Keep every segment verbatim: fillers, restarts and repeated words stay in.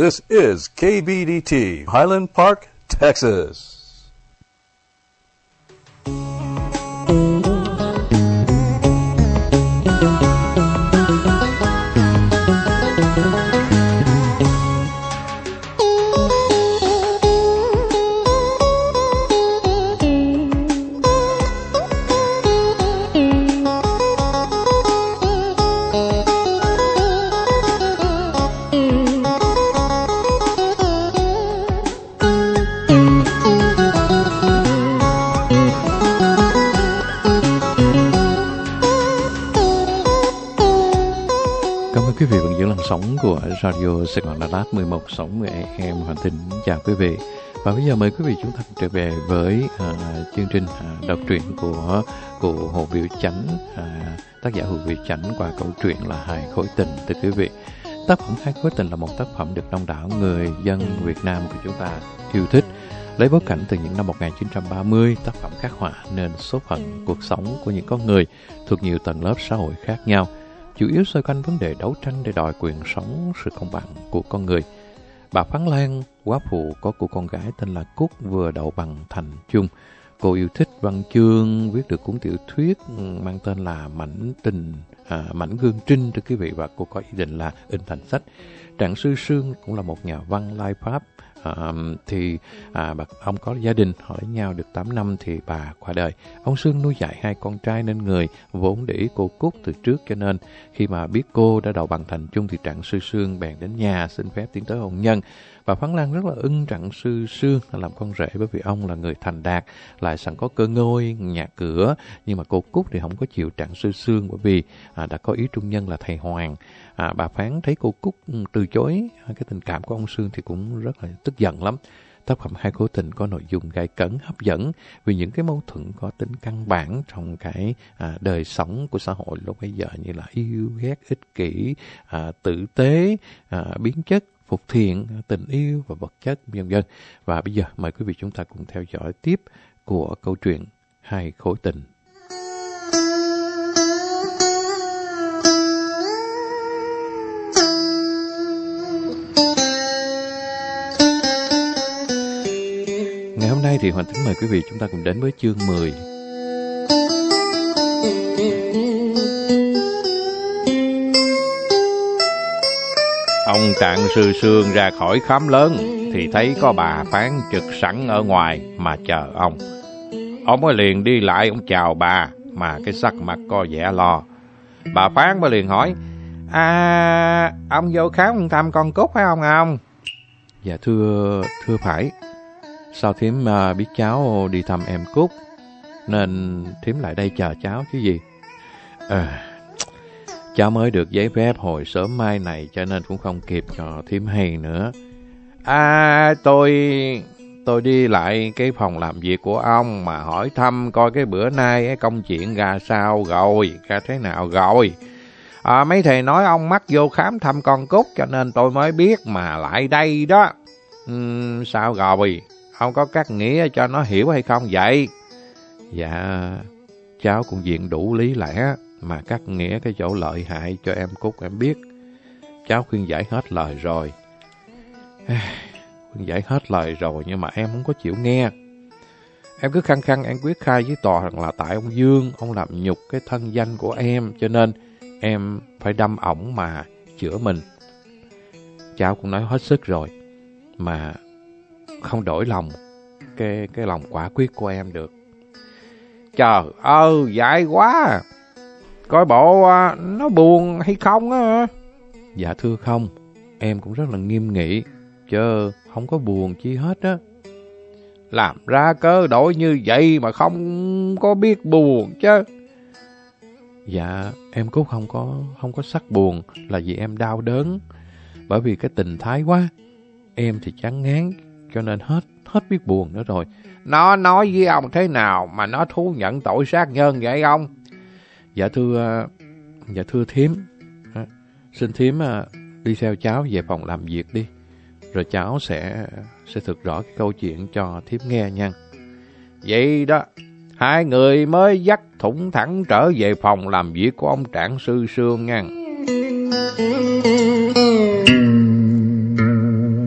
This is K B D T, Highland Park, Texas. Quý vị vẫn giữ làn sóng của Radio Sài Gòn Đà Lạt mười một sáu mươi a em Hoàn Thịnh. Chào quý vị. Và bây giờ mời quý vị chúng ta trở về với uh, chương trình uh, đọc truyện của của Hồ Biểu Chánh, uh, tác giả Hồ Biểu Chánh qua câu chuyện là Hai Khối Tình. Thưa quý vị, tác phẩm Hai Khối Tình là một tác phẩm được đông đảo người dân Việt Nam của chúng ta yêu thích. Lấy bối cảnh từ những năm một nghìn chín trăm ba mươi, tác phẩm khắc họa nên số phận cuộc sống của những con người thuộc nhiều tầng lớp xã hội khác nhau, chủ yếu xoay quanh vấn đề đấu tranh để đòi quyền sống, sự công bằng của con người. Bà Phán Lan, góa phụ có cô con gái tên là Cúc, vừa đậu bằng thành chung. Cô yêu thích văn chương, viết được cuốn tiểu thuyết mang tên là Mảnh Tình, à, Mảnh Gương Trinh, thưa quý vị, và cô có ý định là in thành sách. Trạng Sư Sương cũng là một nhà văn lai Pháp. À, thì à, bà, ông có gia đình, họ lấy nhau được tám năm thì bà qua đời. Ông Sương nuôi dạy hai con trai nên người vốn để ý cô Cúc từ trước, cho nên khi mà biết cô đã đậu bằng thành chung thì Trạng Sư Sương bèn đến nhà xin phép tiến tới hôn nhân. Bà Phán Lan rất là ưng Trạng Sư Sương làm con rể, bởi vì ông là người thành đạt, lại sẵn có cơ ngôi, nhà cửa. Nhưng mà cô Cúc thì không có chịu Trạng Sư Sương, bởi vì à, đã có ý trung nhân là thầy Hoàng. À, bà Phán thấy cô Cúc từ chối cái tình cảm của ông Sương thì cũng rất là tức giận lắm. Tác phẩm Hai Khối Tình có nội dung gay cấn, hấp dẫn vì những cái mâu thuẫn có tính căn bản trong cái à, đời sống của xã hội lúc bấy giờ, như là yêu ghét, ích kỷ, à, tử tế, à, biến chất, phục thiện, tình yêu và vật chất, vân vân. Và bây giờ mời quý vị chúng ta cùng theo dõi tiếp của câu chuyện Hai Khối Tình. Ngày hôm nay thì Hoàng Tính mời quý vị chúng ta cùng đến với chương mười. Ông Trạng Sư Sương ra khỏi khám lớn thì thấy có bà Phán trực sẵn ở ngoài mà chờ ông. Ông mới liền đi lại, ông chào bà mà cái sắc mặt có vẻ lo. Bà Phán mới liền hỏi: À, ông vô khám thăm con Cúc phải không ông? Dạ thưa, thưa phải. Sao thím uh, biết cháu đi thăm em Cúc nên thím lại đây chờ cháu chứ gì. À, cháu mới được giấy phép hồi sớm mai này cho nên cũng không kịp cho thím hay nữa. À, tôi tôi đi lại cái phòng làm việc của ông mà hỏi thăm coi cái bữa nay cái công chuyện ra sao rồi, ra thế nào rồi. À, mấy thầy nói ông mắc vô khám thăm con Cúc cho nên tôi mới biết mà lại đây đó. Uhm, sao rồi? Ông có cắt nghĩa cho nó hiểu hay không vậy? Dạ, cháu cũng diện đủ lý lẽ mà cắt nghĩa cái chỗ lợi hại cho em Cúc em biết. Cháu khuyên giải hết lời rồi. Khuyên giải hết lời rồi nhưng mà em không có chịu nghe. Em cứ khăng khăng em quyết khai với tòa rằng là tại ông Dương, ông làm nhục cái thân danh của em, cho nên em phải đâm ổng mà chữa mình. Cháu cũng nói hết sức rồi mà không đổi lòng cái cái lòng quả quyết của em được. Trời ơi, dại quá. Coi bộ nó buồn hay không á? Dạ thưa không, em cũng rất là nghiêm nghị, chứ không có buồn chi hết á. Làm ra cớ đổi như vậy mà không có biết buồn chứ. Dạ, em cũng không có không có sắc buồn là vì em đau đớn. Bởi vì cái tình thái quá, em thì chán ngán cho nên hết hết biết buồn nữa rồi. Nó nói với ông thế nào mà nó thú nhận tội sát nhân vậy ông? Dạ thưa Dạ thưa thím, xin thím đi theo cháu về phòng làm việc đi, rồi cháu sẽ sẽ thực rõ cái câu chuyện cho thím nghe nha. Vậy đó, hai người mới dắt thủng thẳng trở về phòng làm việc của ông Trạng Sư Sương nha.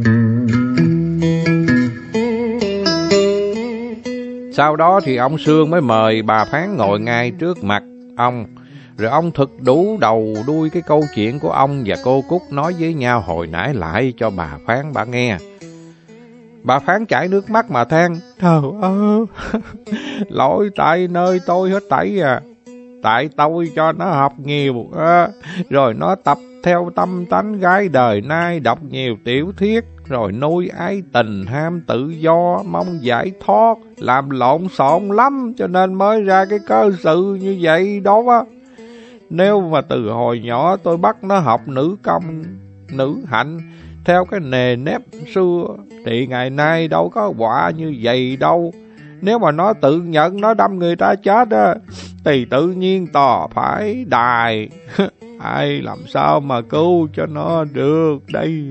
Sau đó thì ông Sương mới mời bà Phán ngồi ngay trước mặt ông. Rồi ông thực đủ đầu đuôi cái câu chuyện của ông và cô Cúc nói với nhau hồi nãy lại cho bà Phán bà nghe. Bà Phán chảy nước mắt mà than: Trời ơi, lỗi tại nơi tôi hết tẩy à. Tại tôi cho nó học nhiều, à, rồi nó tập theo tâm tánh gái đời nay, đọc nhiều tiểu thuyết, rồi nuôi ái tình ham tự do, mong giải thoát, làm lộn xộn lắm cho nên mới ra cái cơ sự như vậy đó á. Nếu mà từ hồi nhỏ tôi bắt nó học nữ công, nữ hạnh theo cái nề nếp xưa thì ngày nay đâu có quả như vậy đâu. Nếu mà nó tự nhận nó đâm người ta chết á thì tự nhiên tò phải đài. Ai làm sao mà cứu cho nó được đây.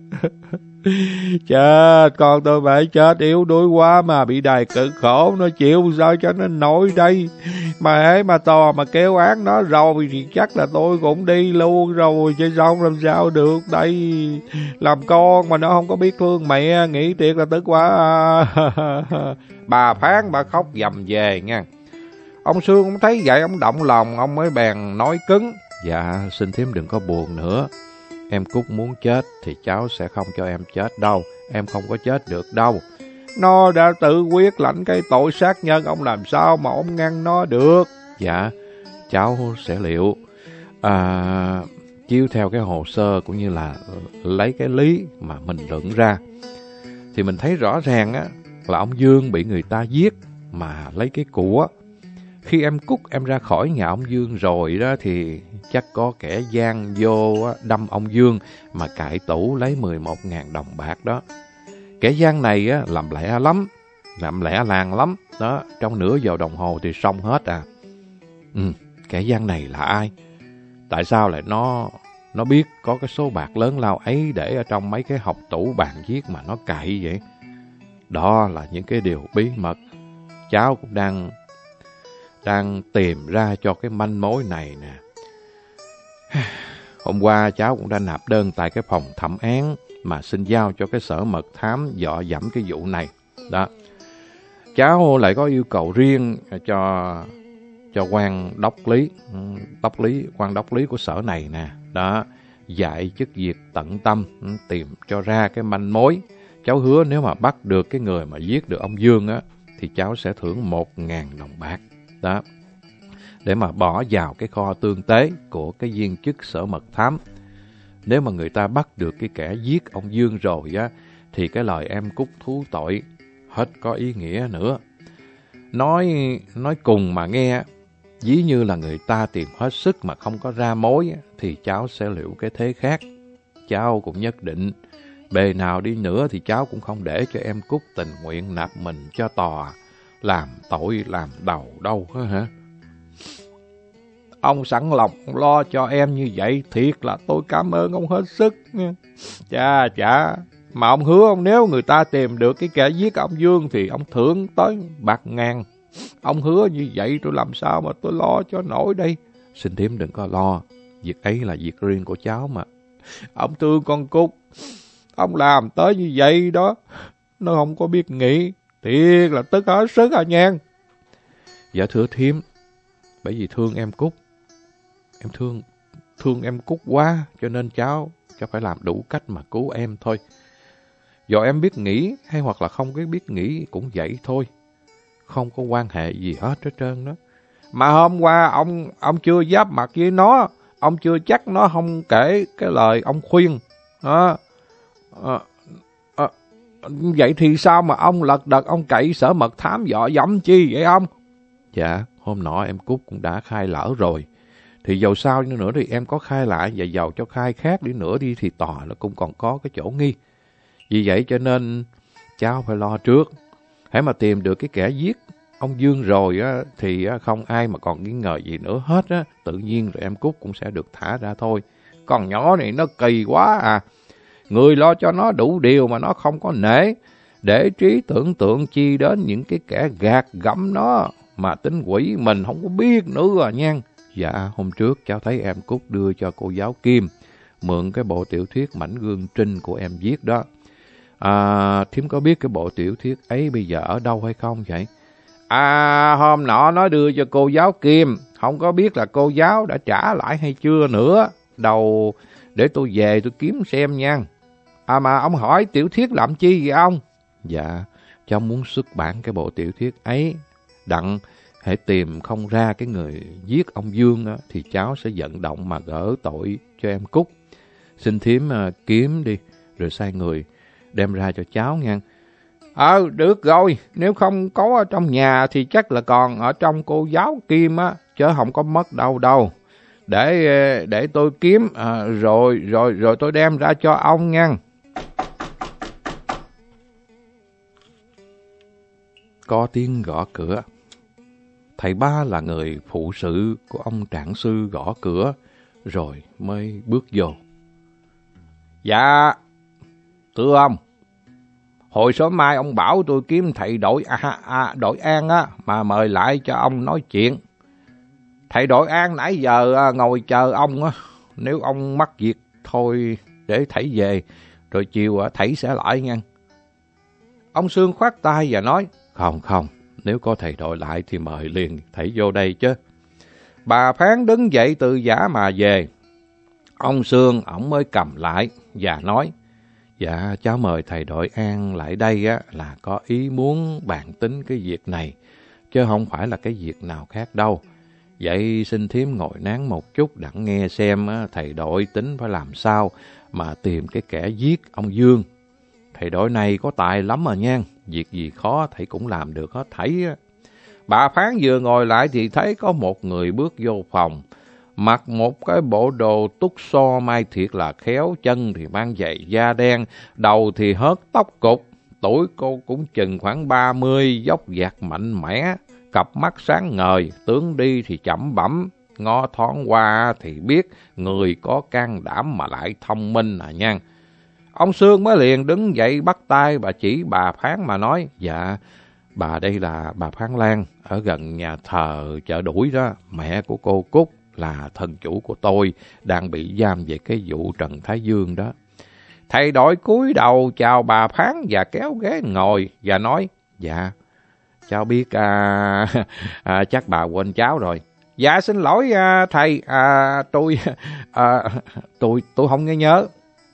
Chết, con tôi phải chết yếu đuối quá mà bị đài cực khổ, nó chịu sao cho nó nổi đây. Mà hễ mà tò mà kêu án nó rồi thì chắc là tôi cũng đi luôn rồi, chứ xong làm sao được đây. Làm con mà nó không có biết thương mẹ, nghĩ thiệt là tức quá. Bà Phán bà khóc dầm về nha. Ông Sương cũng thấy vậy, ông động lòng, ông mới bèn nói cứng: Dạ, xin thím đừng có buồn nữa. Em Cúc muốn chết thì cháu sẽ không cho em chết đâu. Em không có chết được đâu. Nó đã tự quyết lãnh cái tội sát nhân, ông làm sao mà ông ngăn nó được. Dạ, cháu sẽ liệu à, chiếu theo cái hồ sơ cũng như là lấy cái lý mà mình luận ra. Thì mình thấy rõ ràng á là ông Dương bị người ta giết mà lấy cái của. Khi em Cúc em ra khỏi nhà ông Dương rồi đó thì chắc có kẻ gian vô đâm ông Dương mà cại tủ lấy mười một ngàn đồng bạc đó. Kẻ gian này á, làm lẹ lắm, làm lẹ làng lắm. Đó, trong nửa giờ đồng hồ thì xong hết à. Ừ, kẻ gian này là ai? Tại sao lại nó nó biết có cái số bạc lớn lao ấy để ở trong mấy cái hộc tủ bàn viết mà nó cậy vậy? Đó là những cái điều bí mật. Cháu cũng đang đang tìm ra cho cái manh mối này nè. Hôm qua cháu cũng đã nộp đơn tại cái phòng thẩm án mà xin giao cho cái sở mật thám dọ dẫm cái vụ này. Đó. Cháu lại có yêu cầu riêng cho cho quan đốc lý, đốc lý, quan đốc lý của sở này nè. Đó, dạy chức việc tận tâm tìm cho ra cái manh mối. Cháu hứa nếu mà bắt được cái người mà giết được ông Dương á thì cháu sẽ thưởng một ngàn đồng bạc. Đó, để mà bỏ vào cái kho tương tế của cái viên chức sở mật thám. Nếu mà người ta bắt được cái kẻ giết ông Dương rồi á thì cái lời em Cúc thú tội hết có ý nghĩa nữa. Nói nói cùng mà nghe, ví như là người ta tìm hết sức mà không có ra mối thì cháu sẽ liệu cái thế khác. Cháu cũng nhất định bề nào đi nữa thì cháu cũng không để cho em Cúc tình nguyện nạp mình cho tòa làm tội làm đầu đâu hả? Ông sẵn lòng lo cho em như vậy, thiệt là tôi cảm ơn ông hết sức. Chà chà, mà ông hứa ông nếu người ta tìm được cái kẻ giết ông Dương thì ông thưởng tới bạc ngàn. Ông hứa như vậy tôi làm sao mà tôi lo cho nổi đây. Xin thím đừng có lo, việc ấy là việc riêng của cháu mà. Ông thương con Cúc, ông làm tới như vậy đó, nó không có biết nghĩ, thiệt là tức hết sức à nhan. Dạ thưa thím, bởi vì thương em Cúc, em thương thương em Cúc quá cho nên cháu cháu phải làm đủ cách mà cứu em thôi. Dù em biết nghĩ hay hoặc là không có biết nghĩ cũng vậy thôi, không có quan hệ gì hết hết trơn đó. Mà hôm qua ông ông chưa giáp mặt với nó, ông chưa chắc nó không kể cái lời ông khuyên. À, à, à, vậy thì sao mà ông lật đật ông cậy sở mật thám dọ dẫm chi vậy ông? Dạ, hôm nọ em Cúc cũng đã khai lỡ rồi. Thì dầu sao nữa thì em có khai lại và dầu cho khai khác đi nữa đi thì tòa nó cũng còn có cái chỗ nghi. Vì vậy cho nên cháu phải lo trước. Hãy mà tìm được cái kẻ giết ông Dương rồi á, thì không ai mà còn nghi ngờ gì nữa hết á. Tự nhiên rồi em Cúc cũng sẽ được thả ra thôi. Con nhỏ này nó kỳ quá à. Người lo cho nó đủ điều mà nó không có nể. Để trí tưởng tượng chi đến những cái kẻ gạt gẫm nó mà tính quỷ mình không có biết nữa à nha. Dạ, hôm trước cháu thấy em Cúc đưa cho cô giáo Kim mượn cái bộ tiểu thuyết Mảnh Gương Trinh của em viết đó. À, thím có biết cái bộ tiểu thuyết ấy bây giờ ở đâu hay không vậy? À, hôm nọ nó đưa cho cô giáo Kim, không có biết là cô giáo đã trả lại hay chưa nữa. Đầu để tôi về tôi kiếm xem nha. À mà ông hỏi tiểu thuyết làm chi vậy ông? Dạ, cháu muốn xuất bản cái bộ tiểu thuyết ấy. Đặng hãy tìm không ra cái người giết ông Dương á, thì cháu sẽ vận động mà gỡ tội cho em Cúc. Xin thím uh, kiếm đi, rồi sai người đem ra cho cháu nha. Ờ, được rồi, nếu không có ở trong nhà thì chắc là còn ở trong cô giáo Kim á, chứ không có mất đâu đâu. Để để tôi kiếm, à, rồi rồi rồi tôi đem ra cho ông nha. Có tiếng gõ cửa. Thầy Ba là người phụ sự của ông trạng sư gõ cửa, rồi mới bước vô. Dạ, thưa ông, hồi sớm mai ông bảo tôi kiếm thầy Đội à, à, Đội An á, mà mời lại cho ông nói chuyện. Thầy Đội An nãy giờ ngồi chờ ông á, nếu ông mắc việc thôi để thầy về, rồi chiều thầy sẽ lại nha. Ông Sương khoát tay và nói, không không, nếu có thầy Đội lại thì mời liền thầy vô đây chứ. Bà Phán đứng dậy từ giả mà về. Ông Sương ổng mới cầm lại và nói, dạ cháu mời thầy Đội An lại đây á là có ý muốn bàn tính cái việc này, chứ không phải là cái việc nào khác đâu. Vậy xin thím ngồi nán một chút đặng nghe xem á, thầy Đội tính phải làm sao mà tìm cái kẻ giết ông Dương. Thầy Đội này có tài lắm mà nha, việc gì khó thầy cũng làm được hết thảy á. Bà Phán vừa ngồi lại thì thấy có một người bước vô phòng, mặc một cái bộ đồ túc so mai thiệt là khéo, chân thì mang giày da đen, đầu thì hớt tóc cục. Tuổi cô cũng chừng khoảng ba mươi, dốc dạc mạnh mẽ, cặp mắt sáng ngời, tướng đi thì chậm bẩm, ngó thoáng qua thì biết người có can đảm mà lại thông minh à nha. Ông Sương mới liền đứng dậy bắt tay bà chỉ bà Phán mà nói, dạ, bà đây là bà Phán Lan, ở gần nhà thờ Chợ Đuổi đó, mẹ của cô Cúc là thân chủ của tôi, đang bị giam về cái vụ Trần Thái Dương đó. Thầy Đội cúi đầu chào bà Phán và kéo ghế ngồi và nói, dạ, cháu biết, à, à, chắc bà quên cháu rồi. Dạ xin lỗi à, thầy, à, tôi, à, tôi, tôi không nghe nhớ.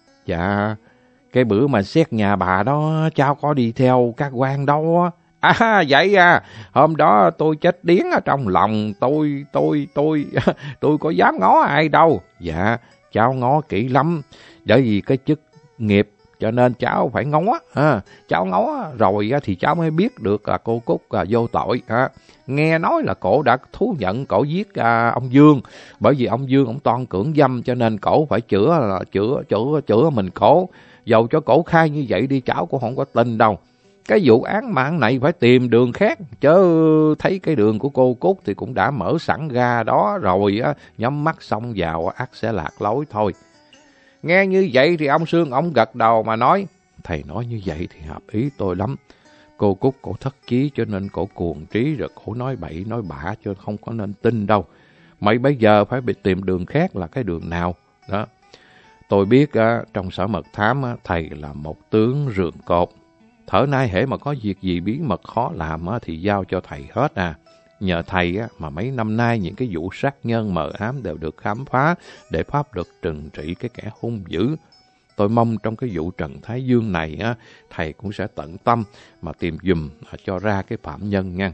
Dạ, cái bữa mà xét nhà bà đó, cháu có đi theo các quan đâu á. À vậy à, hôm đó tôi chết điếng ở trong lòng, tôi, tôi, tôi, tôi có dám ngó ai đâu. Dạ, cháu ngó kỹ lắm, bởi vì cái chức nghiệp cho nên cháu phải ngó. À, cháu ngó rồi thì cháu mới biết được là cô Cúc là vô tội. À, nghe nói là cổ đã thú nhận cổ giết à, ông Dương, bởi vì ông Dương ông toan cưỡng dâm cho nên cổ phải chữa là chữa chữa chữa mình cổ. Dầu cho cổ khai như vậy đi cháu cũng không có tin đâu. Cái vụ án mạng này phải tìm đường khác, chứ thấy cái đường của cô Cúc thì cũng đã mở sẵn ra đó rồi á, nhắm mắt xông vào ắt sẽ lạc lối thôi. Nghe như vậy thì ông Sương ông gật đầu mà nói, thầy nói như vậy thì hợp ý tôi lắm. Cô Cúc cổ thất chí cho nên cổ cuồng trí rồi cổ nói bậy nói bạ cho không có nên tin đâu. Mấy bây giờ phải bị tìm đường khác là cái đường nào đó. Tôi biết á, trong sở mật thám á, thầy là một tướng rường cột. Thở nay hễ mà có việc gì bí mật khó làm á, thì giao cho thầy hết à. Nhờ thầy á, mà mấy năm nay những cái vụ sát nhân mờ ám đều được khám phá để pháp luật trừng trị cái kẻ hung dữ. Tôi mong trong cái vụ Trần Thái Dương này á, thầy cũng sẽ tận tâm mà tìm giùm cho ra cái phạm nhân nha.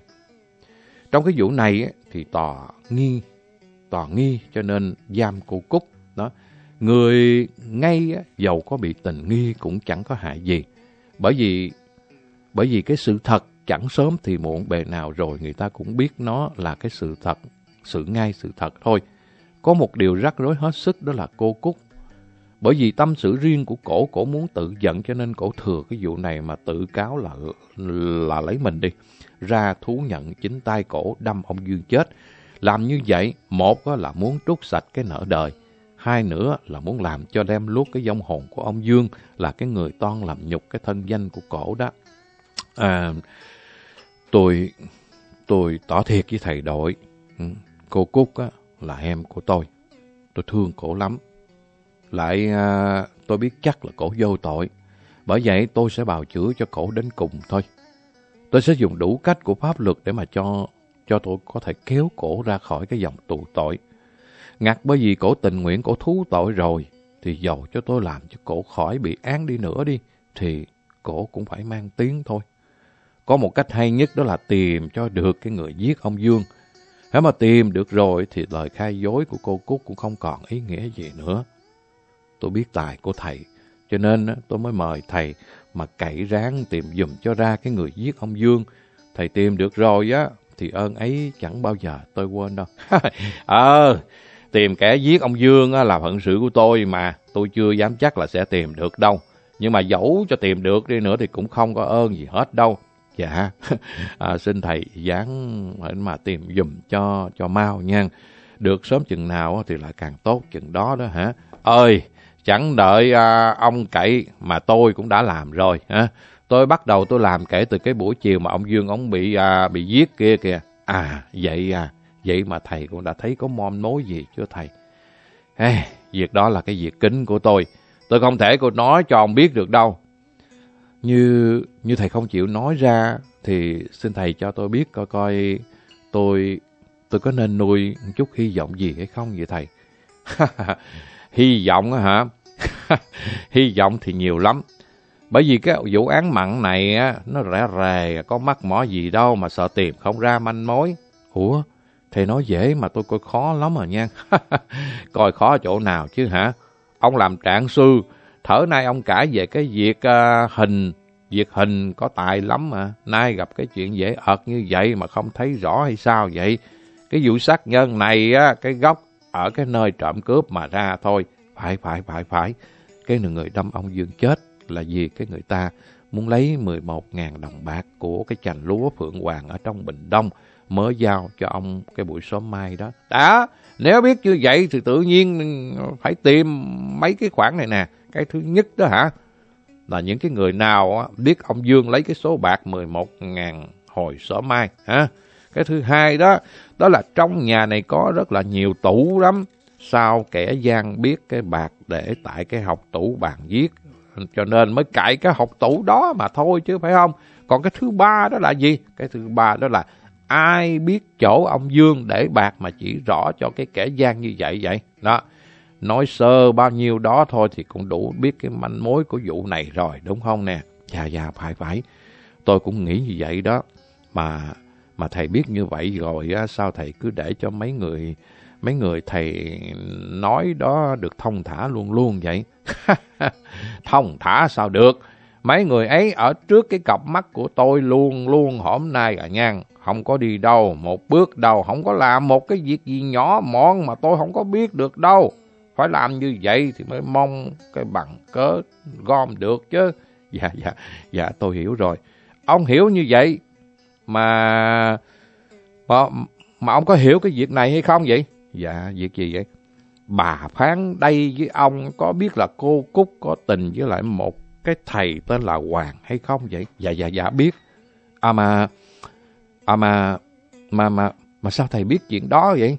Trong cái vụ này á, thì tòa nghi, tòa nghi cho nên giam cô Cúc đó. Người ngay á, dầu có bị tình nghi cũng chẳng có hại gì. Bởi vì bởi vì cái sự thật chẳng sớm thì muộn bề nào rồi người ta cũng biết nó là cái sự thật, sự ngay sự thật thôi. Có một điều rắc rối hết sức đó là cô Cúc. Bởi vì tâm sự riêng của cổ, cổ muốn tự giận cho nên cổ thừa cái vụ này mà tự cáo là là lấy mình đi. Ra thú nhận chính tay cổ đâm ông Dương chết. Làm như vậy, một là muốn trút sạch cái nợ đời. Hai nữa là muốn làm cho đem luốt cái vong hồn của ông Dương là cái người toan làm nhục cái thân danh của cổ đó. À, tôi, tôi tỏ thiệt với thầy Đội, cô Cúc á, là em của tôi. Tôi thương cổ lắm. Lại à, tôi biết chắc là cổ vô tội. Bởi vậy tôi sẽ bào chữa cho cổ đến cùng thôi. Tôi sẽ dùng đủ cách của pháp luật để mà cho cho tôi có thể kéo cổ ra khỏi cái dòng tù tội. Ngặt bởi vì cổ tình nguyện cổ thú tội rồi, thì dầu cho tôi làm cho cổ khỏi bị án đi nữa đi, thì cổ cũng phải mang tiếng thôi. Có một cách hay nhất đó là tìm cho được cái người giết ông Dương. Nếu mà tìm được rồi thì lời khai dối của cô Cúc cũng không còn ý nghĩa gì nữa. Tôi biết tài của thầy, cho nên tôi mới mời thầy mà cậy ráng tìm giùm cho ra cái người giết ông Dương. Thầy tìm được rồi á, thì ơn ấy chẳng bao giờ tôi quên đâu. Ờ, tìm kẻ giết ông Dương á là phận sự của tôi mà, tôi chưa dám chắc là sẽ tìm được đâu. Nhưng mà dẫu cho tìm được đi nữa thì cũng không có ơn gì hết đâu. Dạ, à, xin thầy dáng mà tìm giùm cho cho mau nha. Được sớm chừng nào thì lại càng tốt chừng đó đó hả. Ơi, chẳng đợi à, ông cậy mà tôi cũng đã làm rồi hả. Tôi bắt đầu tôi làm kể từ cái buổi chiều mà ông Dương ông bị à, bị giết kia kìa. À, vậy à, vậy mà thầy cũng đã thấy có mom mối gì chưa thầy? Ê, việc đó là cái việc kín của tôi. Tôi không thể cô nói cho ông biết được đâu. Như như thầy không chịu nói ra thì xin thầy cho tôi biết coi coi tôi tôi có nên nuôi một chút hy vọng gì hay không vậy thầy? Hy vọng á hả? Hy vọng thì nhiều lắm. Bởi vì cái vụ án mặn này á, nó rẻ rề, có mắc mỏ gì đâu mà sợ tìm không ra manh mối. Ủa, thầy nói dễ mà tôi coi khó lắm rồi nha. Coi khó chỗ nào chứ hả? Ông làm trạng sư, thở nay ông cãi về cái việc uh, hình, việc hình có tài lắm mà. Nay gặp cái chuyện dễ ợt như vậy mà không thấy rõ hay sao vậy? Cái vụ sát nhân này á, cái gốc ở cái nơi trộm cướp mà ra thôi. Phải, phải, phải, phải. Cái người đâm ông Dương chết là vì cái người ta muốn lấy mười một nghìn đồng bạc của cái chành lúa Phượng Hoàng ở trong Bình Đông mới giao cho ông cái buổi sớm mai đó. Đã, nếu biết như vậy thì tự nhiên phải tìm mấy cái khoản này nè. Cái thứ nhất đó hả, là những cái người nào biết ông Dương lấy cái số bạc mười một nghìn hồi sớm mai hả. Cái thứ hai đó, đó là trong nhà này có rất là nhiều tủ lắm. Sao kẻ gian biết cái bạc để tại cái hộc tủ bàn viết, cho nên mới cậy cái hộc tủ đó mà thôi chứ phải không? Còn cái thứ ba đó là gì? Cái thứ ba đó là ai biết chỗ ông Dương để bạc mà chỉ rõ cho cái kẻ gian như vậy vậy? Đó, nói sơ bao nhiêu đó thôi thì cũng đủ biết cái manh mối của vụ này rồi, đúng không nè? Dạ, dạ, phải, phải. Tôi cũng nghĩ như vậy đó. Mà mà thầy biết như vậy rồi á, sao thầy cứ để cho mấy người mấy người thầy nói đó được thông thả luôn luôn vậy? Thông thả sao được? Mấy người ấy ở trước cái cặp mắt của tôi luôn luôn hôm nay à nha. Không có đi đâu, một bước đâu, không có làm một cái việc gì nhỏ mọn mà tôi không có biết được đâu. Phải làm như vậy thì mới mong cái bằng cớ gom được chứ. Dạ, dạ, dạ, tôi hiểu rồi. Ông hiểu như vậy mà, mà, mà ông có hiểu cái việc này hay không vậy? Dạ, việc gì vậy? Bà Phán đây với ông có biết là cô Cúc có tình với lại một cái thầy tên là Hoàng hay không vậy? Dạ, dạ, dạ, biết. À mà, à mà, mà, mà, mà sao thầy biết chuyện đó vậy?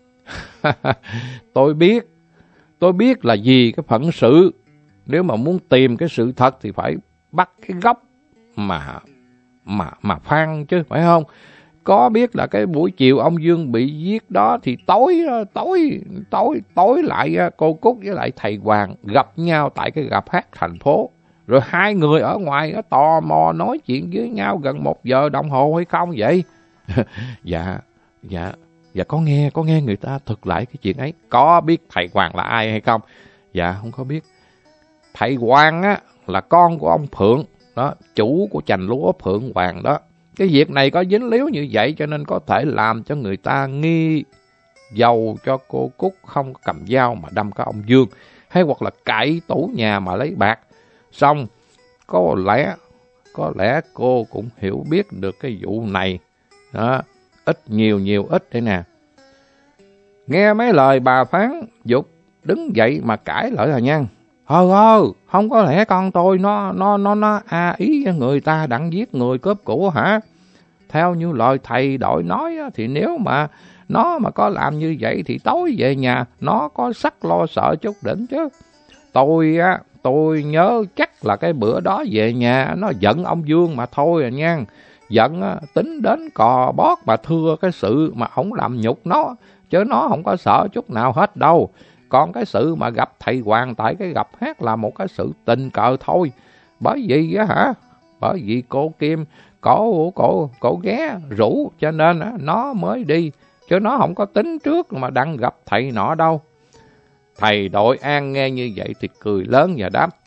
Tôi biết, tôi biết là gì cái phận sự. Nếu mà muốn tìm cái sự thật thì phải bắt cái gốc mà, mà, mà Phan chứ, phải không? Có biết là cái buổi chiều ông Dương bị giết đó thì tối, tối, tối, tối lại cô Cúc với lại thầy Hoàng gặp nhau tại cái rạp hát thành phố. Rồi hai người ở ngoài tò mò nói chuyện với nhau gần một giờ đồng hồ hay không vậy? Dạ, dạ, dạ có nghe, có nghe người ta thuật lại cái chuyện ấy. Có biết thầy Hoàng là ai hay không? Dạ, không có biết. Thầy Hoàng á là con của ông Phượng, đó, chủ của chành lúa Phượng Hoàng đó. Cái việc này có dính líu như vậy cho nên có thể làm cho người ta nghi dầu cho cô Cúc không cầm dao mà đâm cả ông Dương, hay hoặc là cậy tủ nhà mà lấy bạc. Xong, có lẽ, có lẽ cô cũng hiểu biết được cái vụ này. Đó, ít nhiều nhiều ít đây nè. Nghe mấy lời bà Phán Dục đứng dậy mà cãi lại là nha. Ờ ơ, không có lẽ con tôi nó nó nó nó a ý người ta đặng giết người cướp của hả? Theo như lời thầy đội nói thì nếu mà nó mà có làm như vậy thì tối về nhà nó có sắc lo sợ chút đỉnh chứ. Tôi á, tôi nhớ chắc là cái bữa đó về nhà nó giận ông Dương mà thôi à nha. Giận á, tính đến cò bót mà thưa cái sự mà ổng làm nhục nó, chứ nó không có sợ chút nào hết đâu. Còn cái sự mà gặp thầy Hoàng tại cái gặp hát là một cái sự tình cờ thôi. Bởi vì á hả, bởi vì cô Kim, cổ cổ cổ ghé rủ cho nên á, nó mới đi, chứ nó không có tính trước mà đang gặp thầy nọ đâu. Thầy Đội An nghe như vậy thì cười lớn và đáp: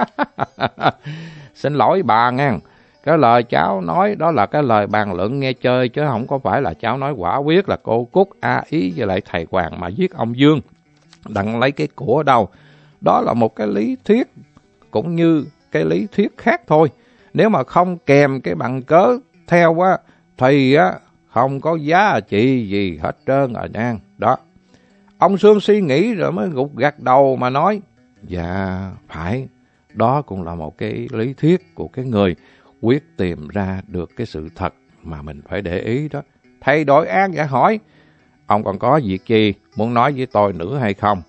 Xin lỗi bà nghe, cái lời cháu nói đó là cái lời bàn luận nghe chơi, chứ không có phải là cháu nói quả quyết là cô Cúc a ý với lại thầy Hoàng mà giết ông Dương đặng lấy cái của đâu. Đó là một cái lý thuyết cũng như cái lý thuyết khác thôi. Nếu mà không kèm cái bằng cớ theo á thì á không có giá trị gì hết trơn rồi nha. Đó. Ông Sương suy nghĩ rồi mới gục gật đầu mà nói: Dạ phải, đó cũng là một cái lý thuyết của cái người quyết tìm ra được cái sự thật mà mình phải để ý đó. Thầy Đội An dạ hỏi: Ông còn có việc gì muốn nói với tôi nữa hay không?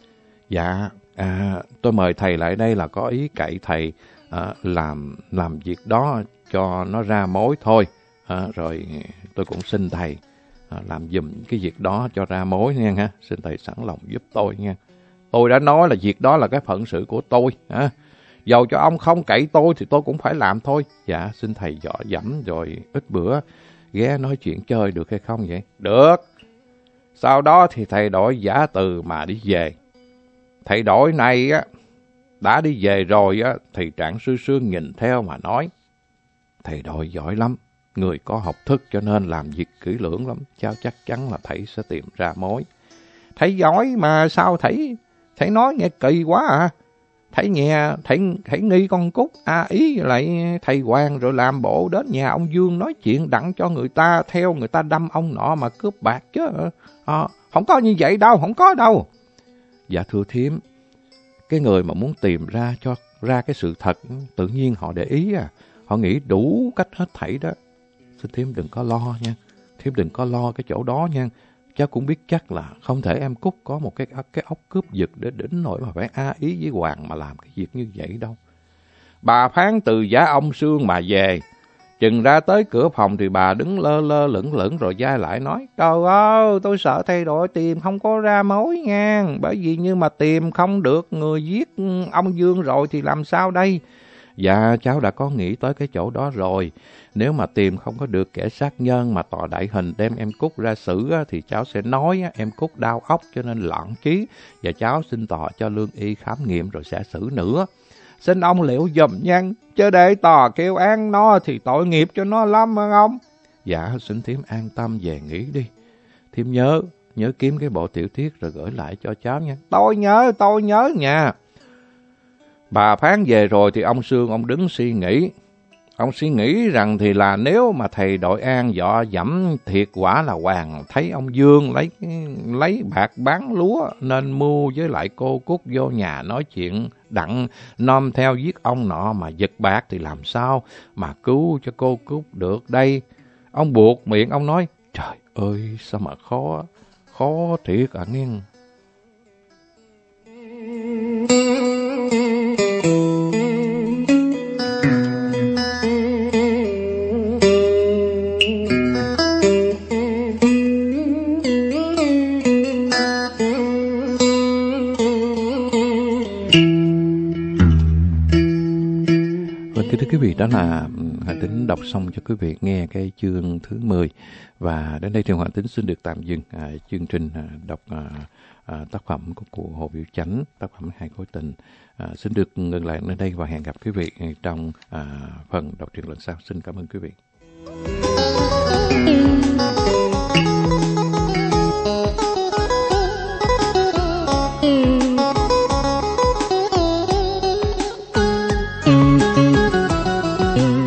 Dạ, à, tôi mời thầy lại đây là có ý cậy thầy à, làm làm việc đó cho nó ra mối thôi. À, rồi tôi cũng xin thầy à, làm giùm cái việc đó cho ra mối nha. Ha. Xin thầy sẵn lòng giúp tôi nha. Tôi đã nói là việc đó là cái phận sự của tôi. À. Dầu cho ông không cậy tôi thì tôi cũng phải làm thôi. Dạ, xin thầy dọ dẫm rồi ít bữa ghé nói chuyện chơi được hay không vậy? Được. Sau đó thì thầy Đội giả từ mà đi về. Thầy Đội này á đã đi về rồi á thì Trạng Sư Sương nhìn theo mà nói: Thầy Đội giỏi lắm, người có học thức cho nên làm việc kỹ lưỡng lắm, cháu chắc chắn là thầy sẽ tìm ra mối. Thầy giỏi mà sao thầy thầy nói nghe kỳ quá à? Thầy nghe thầy thầy nghi con Cúc a ý lại thầy Hoàng rồi làm bộ đến nhà ông Dương nói chuyện đặng cho người ta theo người ta đâm ông nọ mà cướp bạc chứ. À, không có như vậy đâu, không có đâu. Dạ thưa thím, cái người mà muốn tìm ra cho ra cái sự thật tự nhiên họ để ý à, họ nghĩ đủ cách hết thảy đó. Xin thím đừng có lo nha, thím đừng có lo cái chỗ đó nha. Cháu cũng biết chắc là không thể em Cúc có một cái cái óc cướp giật để đến nỗi mà phải a ý với Hoàng mà làm cái việc như vậy đâu. Bà phán từ giả ông Sương mà về. Chừng ra tới cửa phòng thì bà đứng lơ lơ lửng lửng rồi dai lại nói: Trời ơi, tôi sợ thay đổi tìm không có ra mối nha. Bởi vì như mà tìm không được người giết ông Dương rồi thì làm sao đây? Dạ, cháu đã có nghĩ tới cái chỗ đó rồi. Nếu mà tìm không có được kẻ sát nhân mà tòa đại hình đem em Cúc ra xử á, thì cháu sẽ nói á, em Cúc đau óc cho nên loạn trí. Và cháu xin tòa cho lương y khám nghiệm rồi sẽ xử nữa. Xin ông liệu dùm nha, chứ để tòa kêu án nó thì tội nghiệp cho nó lắm hả ông? Dạ, xin thím an tâm về nghỉ đi. Thím nhớ, nhớ kiếm cái bộ tiểu thuyết rồi gửi lại cho cháu nha. Tôi nhớ, tôi nhớ nha. Bà phán về rồi thì ông Sương ông đứng suy nghĩ. Ông suy nghĩ rằng thì là nếu mà thầy Đội An dọ dẫm thiệt quả là Hoàng thấy ông Dương lấy lấy bạc bán lúa nên mưu với lại cô Cúc vô nhà nói chuyện đặng nom theo giết ông nọ mà giật bạc thì làm sao mà cứu cho cô Cúc được đây. Ông buộc miệng ông nói: Trời ơi sao mà khó, khó thiệt à nghe. Thưa quý vị, đó là Hoàng Tính đọc xong cho quý vị nghe cái chương thứ mười. Và đến đây thì Hoàng Tính xin được tạm dừng à, chương trình à, đọc à, à, tác phẩm của cụ Hồ Biểu Chánh, tác phẩm Hai Khối Tình. À, xin được ngừng lại nơi đây và hẹn gặp quý vị trong à, phần đọc truyện lần sau. Xin cảm ơn quý vị.